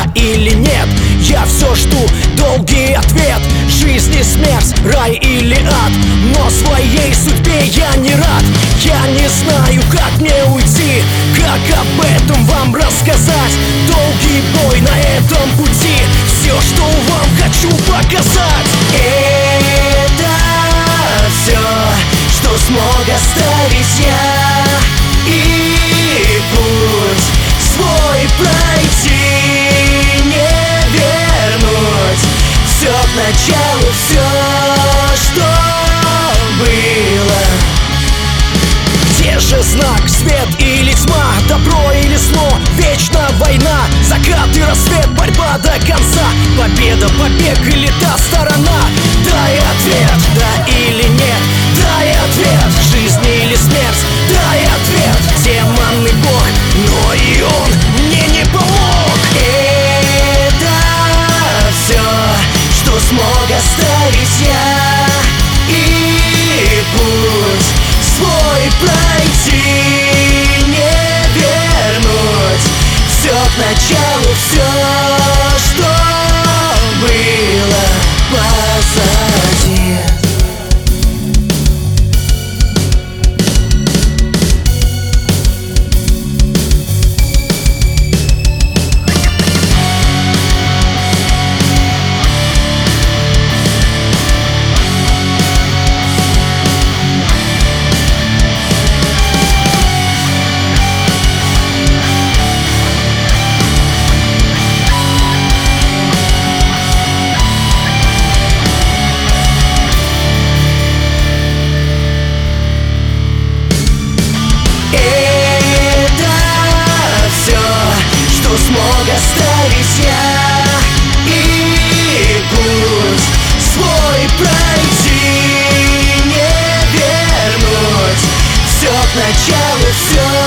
или нет. Я все жду долгий ответ. Жизнь и смерть, рай или ад, но своей судьбе я не рад. Я не знаю, как мне уйти, как об этом вам рассказать. Долгий бой на этом пути, все, что вам хочу показать. Это все, что смог оставить я, и путь свой пройти, не вернуть. Все к началу, все, что было. Где же знак, свет или тьма, добро или зло, вечна война, закат и рассвет, борьба до конца, победа, побег или та сторона. Дай ответ, да или нет, дай ответ, жизнь или смерть, дай ответ. Демонный бог, но и он мне не помог. Это все, что смог оставить я, и путь свой пройти, не вернуть. Все к началу, все, что было позади. Смог оставить я, и путь свой пройти, не вернуть. Все к началу, все